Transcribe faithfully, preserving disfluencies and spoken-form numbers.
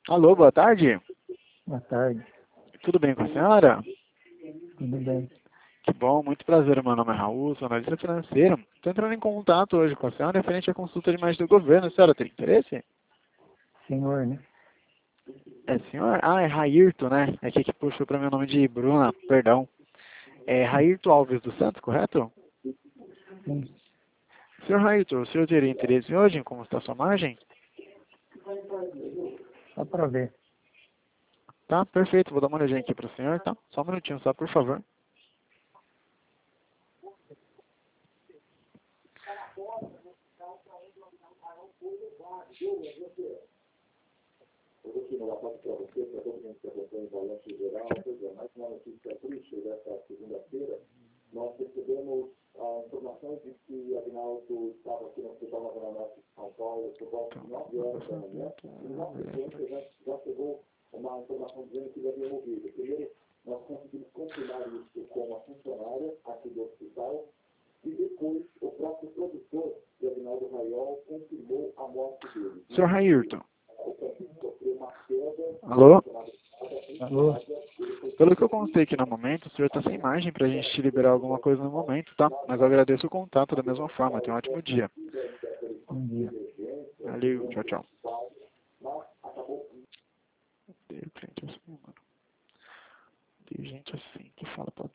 Alô, boa tarde. Boa tarde. Tudo bem com a senhora? Tudo bem? Que bom, muito prazer. Meu nome é Raul, sou analista financeiro. Estou entrando em contato hoje com a senhora referente à consulta de imagem do governo. A senhora tem interesse? Senhor, né? É, senhor? Ah, é Rairto, né? É aqui que puxou para mim o nome de Bruna, perdão. É Rairto Alves dos Santos, correto? Sim. Senhor Rairto, o senhor teria interesse hoje em como está a sua margem? Só para ver. Tá, perfeito. Vou dar uma olhadinha aqui para o senhor, tá? Só um minutinho, só, por favor. Eu vou aqui no WhatsApp para você, para todo mundo que acompanha o balanço geral. Pois é, mais uma notícia triste dessa segunda-feira. Nós recebemos a informação de que Agnaldo estava aqui no Hospital Nacional Norte de São Paulo por volta de nove horas da manhã. E na sequência já, já chegou uma informação dizendo que ele havia morrido. Primeiro, nós conseguimos confirmar isso com uma funcionária aqui do hospital. E depois, o próprio produtor de Agnaldo Raiol confirmou a morte dele. Senhor Rairto. Alô? Alô? Pelo que eu constei aqui no momento, o senhor está sem margem para a gente te liberar alguma coisa no momento, tá? Mas eu agradeço o contato da mesma forma. Tenha um ótimo dia. Bom dia. Valeu, tchau, tchau.